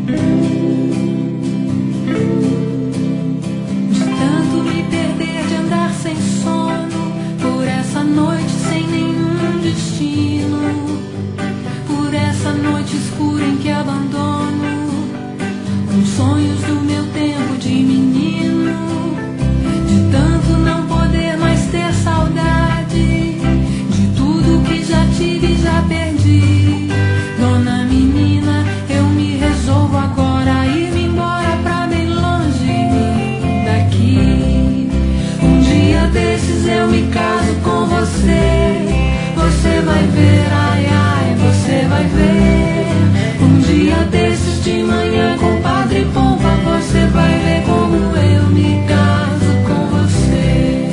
De tanto me perder, de andar sem sono, por essa noite sem nenhum destino, por essa noite escura em que abandono os sonhos do meu tempo de menino. De tanto não poder mais ter saudade de tudo que já tive e já perdi. Dona menina, eu me resolvo agora a ir-me embora pra bem longe daqui. Um dia desses eu me caso com você. Você vai ver, ai ai, você vai ver. Um dia desses de manhã com Padre Pompa, você vai ver como eu me caso com você.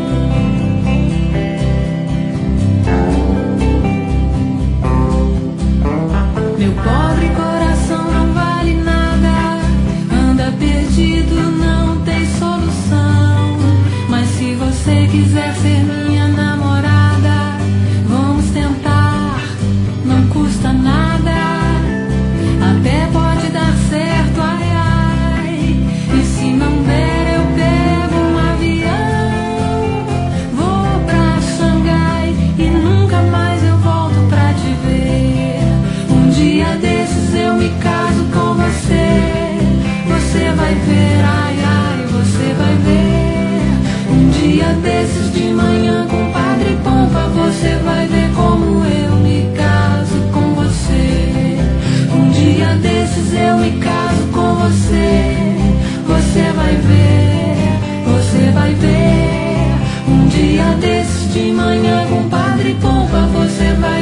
Meu pobre coração não vale nada, anda perdido, não tem solução. Mas se você quiser ser minha namorada, vamos tentar, não custa nada. Até pode dar certo, ai ai. E se não der, eu pego um avião, vou pra Xangai e nunca mais eu volto pra te ver. Um dia desses eu me caso com você. Você vai ver, ai ai, você vai ver. Um dia desses de manhã com Padre Pompa, você vai ver como eu me caso com você. Um dia desses eu me caso com você. Você vai ver, você vai ver. Um dia desses de manhã com Padre Pompa, você vai